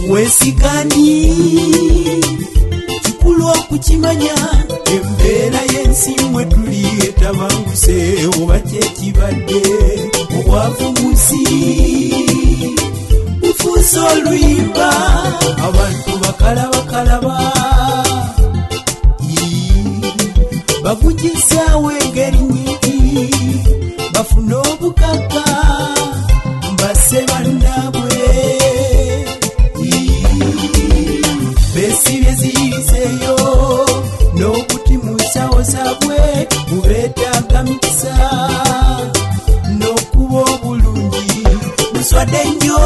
wesigani kikulu okukimanya embeera y'ensi mwe tuli etabanguse oba kyekibadde obwavu mu nsi bufuuse oluyimba abantu bakalaba bagujisaawo engeri nyingi bafuna obukaka mbase bannaabwe besibye ziyiriseeyo n'okuti mu nsawo zaabwe mubeetaaga mikisa n'okuba obulungi muswadde nnyo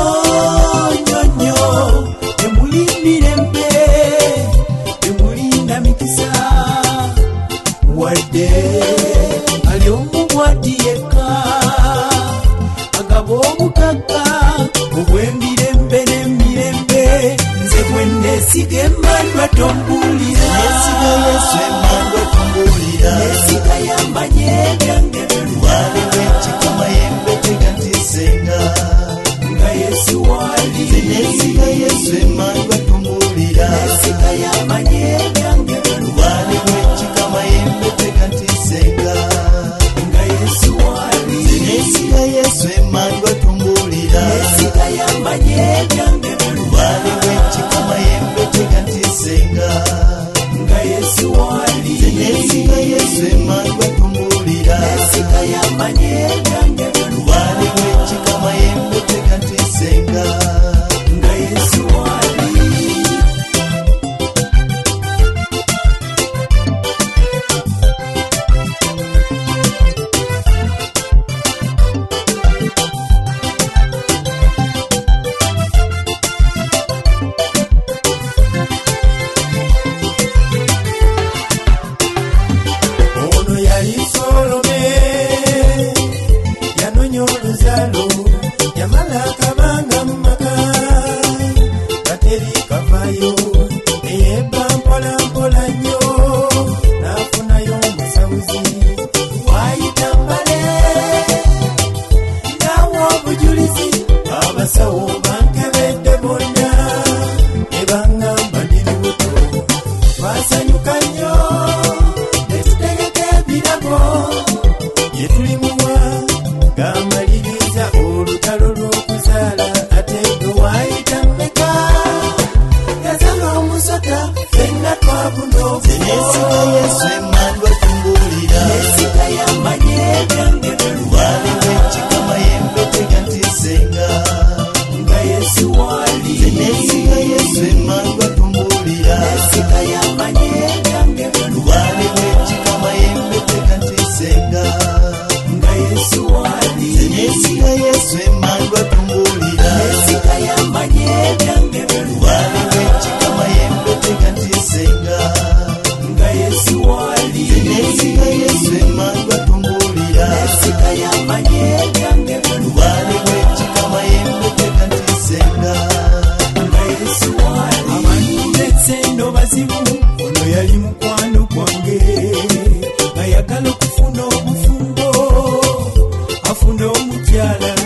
temuli mirembe temulinda mikisa wadde ali omubwati yekka agaba obukaka obw'emirembe n'emirembe nze bwe neesiga emmandwa tombulira neesiga yamanye ebyange wali wekikama yembe tegantisenga nga Yesu wali neesiga Yesu emmandwa tumbulira neesiga yamanye ebyange wali wekikama yembe tegantisenga nga Yesu wali neesiga Yesu emmandwa tumbulira neesiga yamanye ebyange wali wekikama yembe tegantisenga nga Yesu wali neesiga Yesu emmandwa tumbulira neesiga yamanye ebyange wali wekikama yembe tegantisenga nga Yesu wali ono yali Solome yanonya oluzaalo yamala akabanga mu maka gateri kavaayo eyebba mpolampola nnyo n'afunayo omusawuzi waayita mbale n'awa obujulizi abasawo bankebedde bonna ne baŋŋamba ndi lubuto twasanyuka nnyo ne tutegeka ebirabo bye tulimuwa gamaliriza olutalo lw'okuzaala ate gwe waayita mmeka yazaala omusota fenna twabuna neesiga Yesu emmandwa tumbulira neesiga yamanye ebyange wali wekikama yembe tegantisenga nga Yesu wali neesiga Yesu emmandwa tumbulira neesiga yamanye ebyange wali wekikama yembe tegantisenga nga Yesu wali neesiga Yesu emmandwa tumbulira neesiga yamanye ebyange wali wekikama yembe tegantisenga nga Yesu wali neesiga Yesu emmandwa tumbulira neesiga yamanye ebyange wali wekikama yembe tegantisenga nga Yesu wali abantu ndetse ndo bazibu ono yali mukwano gwange nga yagala okufuna obufumbo afuna omukyala